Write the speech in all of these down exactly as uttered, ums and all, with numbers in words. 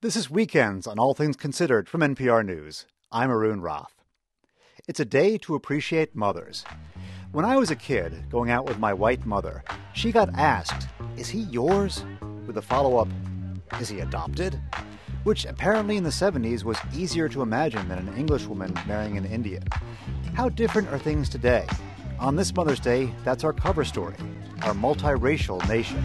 This is Weekends on All Things Considered from N P R News. I'm Arun Roth. It's a day to appreciate mothers. When I was a kid, going out with my white mother, she got asked, "Is he yours?" with a follow-up, "Is he adopted?" Which apparently in the seventies was easier to imagine than an Englishwoman marrying an Indian. How different are things today? On this Mother's Day, that's our cover story, our multiracial nation.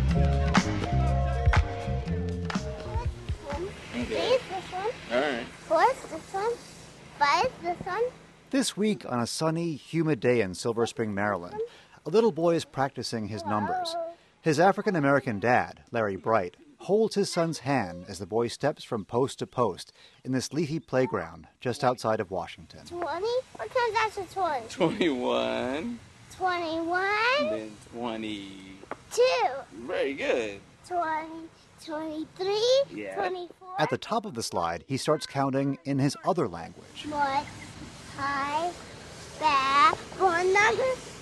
Three is this one. All right. Four is this one. Five is this one. This week, on a sunny, humid day in Silver Spring, Maryland, a little boy is practicing his numbers. His African-American dad, Larry Bright, holds his son's hand as the boy steps from post to post in this leafy playground just outside of Washington. Twenty? What comes after twenty? twenty-one. Twenty-one. Then twenty. Two. Very good. Twenty. Twenty-three. Yeah. Twenty-four. At the top of the slide, he starts counting in his other language. What? High. Back. One number.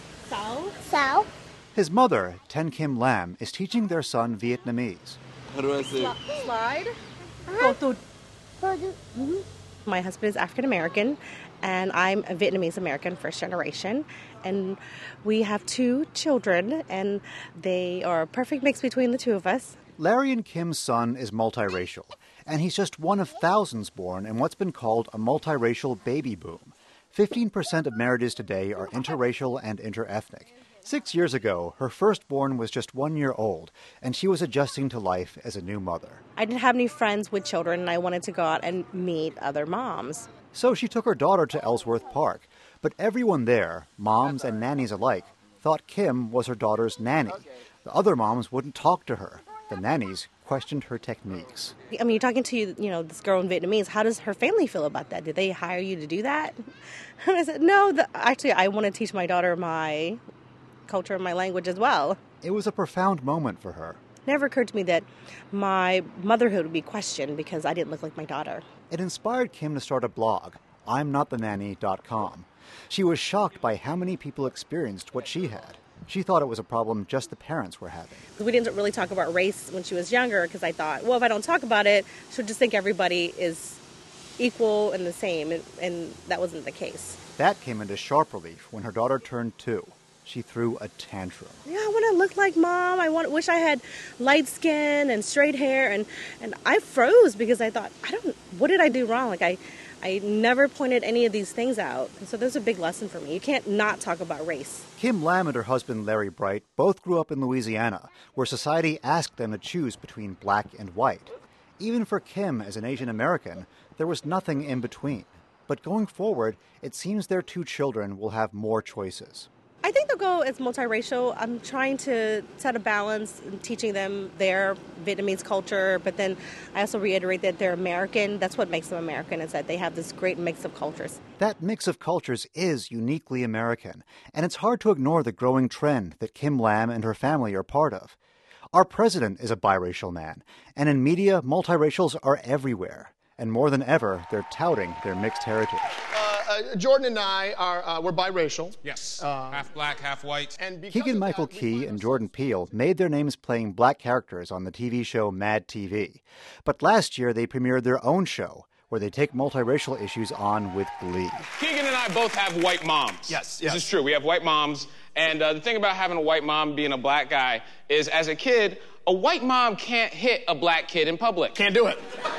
So. So. His mother, Ten Kim Lam, is teaching their son Vietnamese. How do I say it? Slide. Uh-huh. Go through. Go do. Mm-hmm. My husband is African American, and I'm a Vietnamese American, first generation. And we have two children, and they are a perfect mix between the two of us. Larry and Kim's son is multiracial, and he's just one of thousands born in what's been called a multiracial baby boom. fifteen percent of marriages today are interracial and interethnic. Six years ago, her firstborn was just one year old, and she was adjusting to life as a new mother. I didn't have any friends with children, and I wanted to go out and meet other moms. So she took her daughter to Ellsworth Park. But everyone there, moms and nannies alike, thought Kim was her daughter's nanny. The other moms wouldn't talk to her. The nannies questioned her techniques. I mean, you're talking to, you know, this girl in Vietnamese. How does her family feel about that? Did they hire you to do that? And I said, no, the, actually, I want to teach my daughter my culture and my language as well. It was a profound moment for her. Never occurred to me that my motherhood would be questioned because I didn't look like my daughter. It inspired Kim to start a blog, I'm not the nanny dot com. She was shocked by how many people experienced what she had. She thought it was a problem just the parents were having. We didn't really talk about race when she was younger because I thought, well, if I don't talk about it, she'll just think everybody is equal and the same, and, and that wasn't the case. That came into sharp relief when her daughter turned two. She threw a tantrum. Yeah, I want to look like Mom. I want, wish I had light skin and straight hair, and, and I froze because I thought, I don't, what did I do wrong? Like I, I never pointed any of these things out. And so there's a big lesson for me. You can't not talk about race. Kim Lam and her husband Larry Bright both grew up in Louisiana, where society asked them to choose between black and white. Even for Kim, as an Asian American, there was nothing in between. But going forward, it seems their two children will have more choices. I think they'll go as multiracial. I'm trying to set a balance in teaching them their Vietnamese culture, but then I also reiterate that they're American. That's what makes them American, is that they have this great mix of cultures. That mix of cultures is uniquely American, and it's hard to ignore the growing trend that Kim Lam and her family are part of. Our president is a biracial man, and in media, multiracials are everywhere. And more than ever, they're touting their mixed heritage. Uh, Jordan and I are uh, we're biracial. Yes, uh, half black, half white. And Keegan-Michael Key and Jordan Peele made their names playing black characters on the T V show Mad T V. But last year they premiered their own show, where they take multiracial issues on with glee. Keegan and I both have white moms. Yes, yes. This is true. We have white moms. And uh, the thing about having a white mom being a black guy is, as a kid, a white mom can't hit a black kid in public. Can't do it.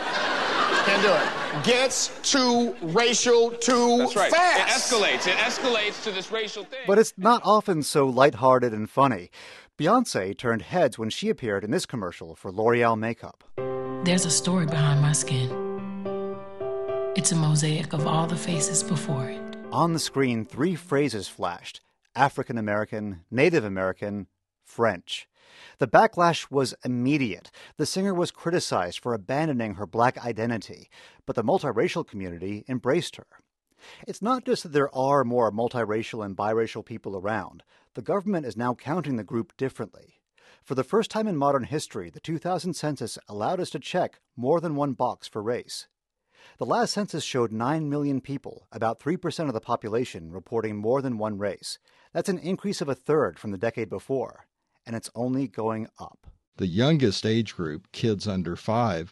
Can't do it. Gets too racial too That's right. fast. It escalates. It escalates to this racial thing. But it's not often so lighthearted and funny. Beyonce turned heads when she appeared in this commercial for L'Oreal makeup. There's a story behind my skin. It's a mosaic of all the faces before it. On the screen, three phrases flashed: African American, Native American, French. The backlash was immediate. The singer was criticized for abandoning her black identity, but the multiracial community embraced her. It's not just that there are more multiracial and biracial people around. The government is now counting the group differently. For the first time in modern history, the two thousand census allowed us to check more than one box for race. The last census showed nine million people, about three percent of the population, reporting more than one race. That's an increase of a third from the decade before, and it's only going up. The youngest age group, kids under five,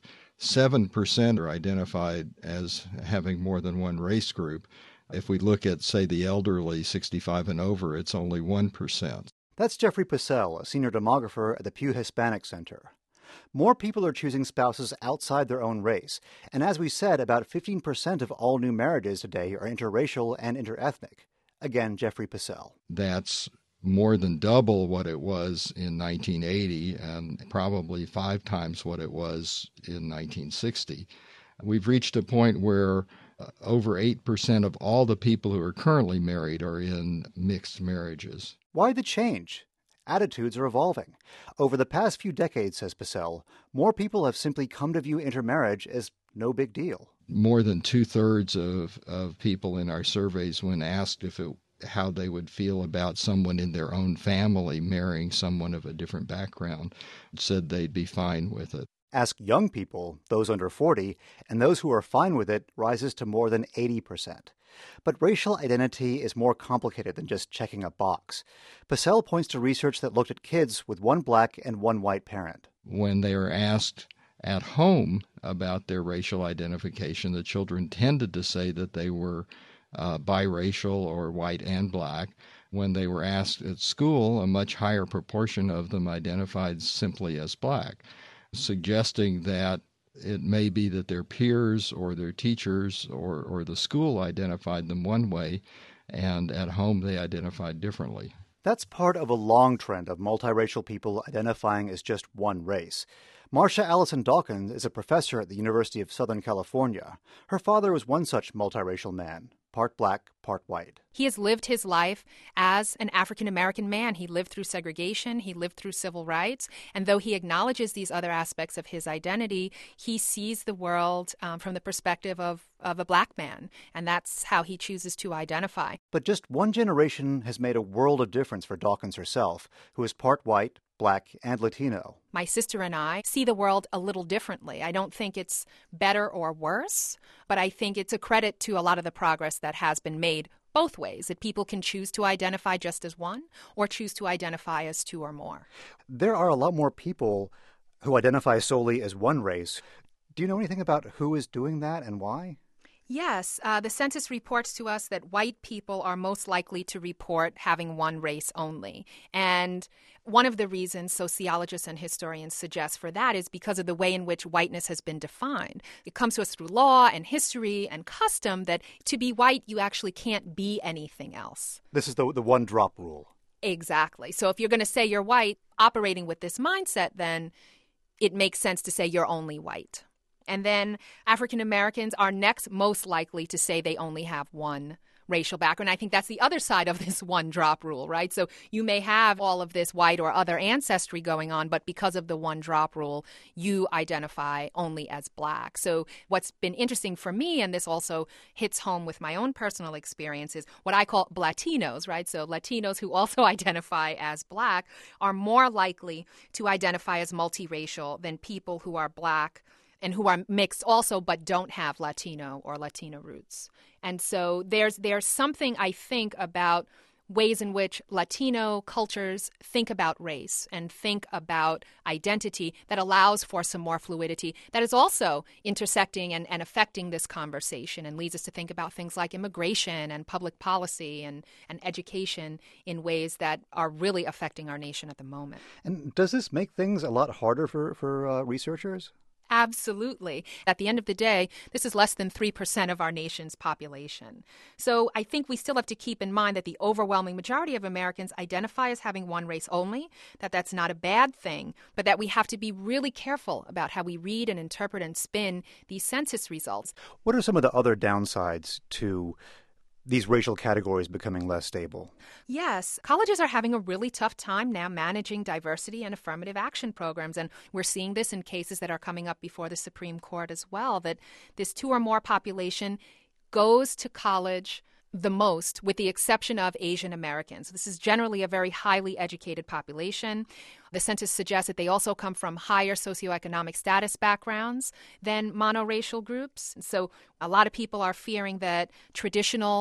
seven percent are identified as having more than one race group. If we look at, say, the elderly, sixty-five and over, it's only one percent. That's Jeffrey Pissell, a senior demographer at the Pew Hispanic Center. More people are choosing spouses outside their own race, and as we said, about fifteen percent of all new marriages today are interracial and interethnic. Again, Jeffrey Pissell. That's more than double what it was in nineteen eighty and probably five times what it was in nineteen sixty. We've reached a point where uh, over eight percent of all the people who are currently married are in mixed marriages. Why the change? Attitudes are evolving. Over the past few decades, says Pissell, more people have simply come to view intermarriage as no big deal. More than two-thirds of, of people in our surveys, when asked if it, how they would feel about someone in their own family marrying someone of a different background, said they'd be fine with it. Ask young people, those under forty, and those who are fine with it rises to more than eighty percent. But racial identity is more complicated than just checking a box. Pissell points to research that looked at kids with one black and one white parent. When they are asked at home about their racial identification, the children tended to say that they were uh, biracial or white and black. When they were asked at school, a much higher proportion of them identified simply as black, suggesting that it may be that their peers or their teachers or, or the school identified them one way, and at home they identified differently. That's part of a long trend of multiracial people identifying as just one race. Marcia Allison Dawkins is a professor at the University of Southern California. Her father was one such multiracial man, part black, part white. He has lived his life as an African-American man. He lived through segregation. He lived through civil rights. And though he acknowledges these other aspects of his identity, he sees the world um, from the perspective of, of a black man. And that's how he chooses to identify. But just one generation has made a world of difference for Dawkins herself, who is part white, black, and Latino. My sister and I see the world a little differently. I don't think it's better or worse, but I think it's a credit to a lot of the progress that has been made both ways, that people can choose to identify just as one or choose to identify as two or more. There are a lot more people who identify solely as one race. Do you know anything about who is doing that and why? Yes, uh, the census reports to us that white people are most likely to report having one race only. And one of the reasons sociologists and historians suggest for that is because of the way in which whiteness has been defined. It comes to us through law and history and custom that to be white, you actually can't be anything else. This is the, the one-drop rule. Exactly. So if you're going to say you're white, operating with this mindset, then it makes sense to say you're only white. And then African Americans are next most likely to say they only have one racial background. I think that's the other side of this one drop rule, right? So you may have all of this white or other ancestry going on, but because of the one drop rule, you identify only as black. So what's been interesting for me, and this also hits home with my own personal experience, is what I call Blatinos, right? So Latinos who also identify as black are more likely to identify as multiracial than people who are black and who are mixed also but don't have Latino or Latina roots. And so there's there's something, I think, about ways in which Latino cultures think about race and think about identity that allows for some more fluidity that is also intersecting and, and affecting this conversation and leads us to think about things like immigration and public policy and, and education in ways that are really affecting our nation at the moment. And does this make things a lot harder for, for uh, researchers? Absolutely. At the end of the day, this is less than three percent of our nation's population. So I think we still have to keep in mind that the overwhelming majority of Americans identify as having one race only, that that's not a bad thing, but that we have to be really careful about how we read and interpret and spin these census results. What are some of the other downsides to these racial categories becoming less stable? Yes, colleges are having a really tough time now managing diversity and affirmative action programs, and we're seeing this in cases that are coming up before the Supreme Court as well, that this two or more population goes to college the most, with the exception of Asian Americans. This is generally a very highly educated population. The census suggests that they also come from higher socioeconomic status backgrounds than monoracial groups. So a lot of people are fearing that traditional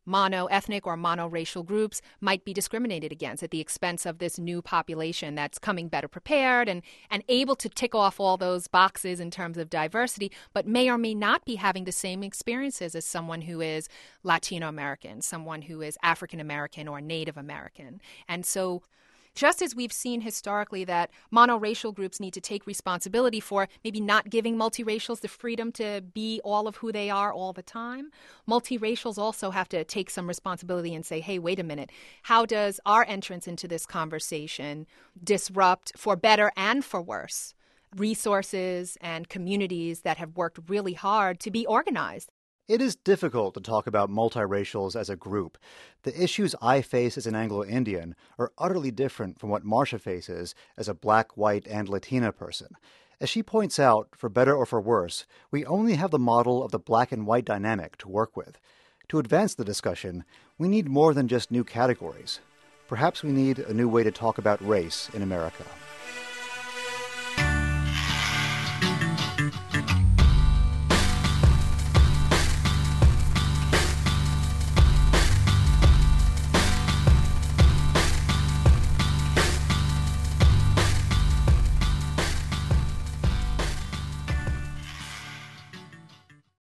mono-ethnic or mono-racial groups might be discriminated against at the expense of this new population that's coming better prepared and, and able to tick off all those boxes in terms of diversity, but may or may not be having the same experiences as someone who is Latino American, someone who is African American or Native American. And so just as we've seen historically that monoracial groups need to take responsibility for maybe not giving multiracials the freedom to be all of who they are all the time, multiracials also have to take some responsibility and say, hey, wait a minute, how does our entrance into this conversation disrupt, for better and for worse, resources and communities that have worked really hard to be organized? It is difficult to talk about multiracials as a group. The issues I face as an Anglo-Indian are utterly different from what Marcia faces as a black, white, and Latina person. As she points out, for better or for worse, we only have the model of the black and white dynamic to work with. To advance the discussion, we need more than just new categories. Perhaps we need a new way to talk about race in America.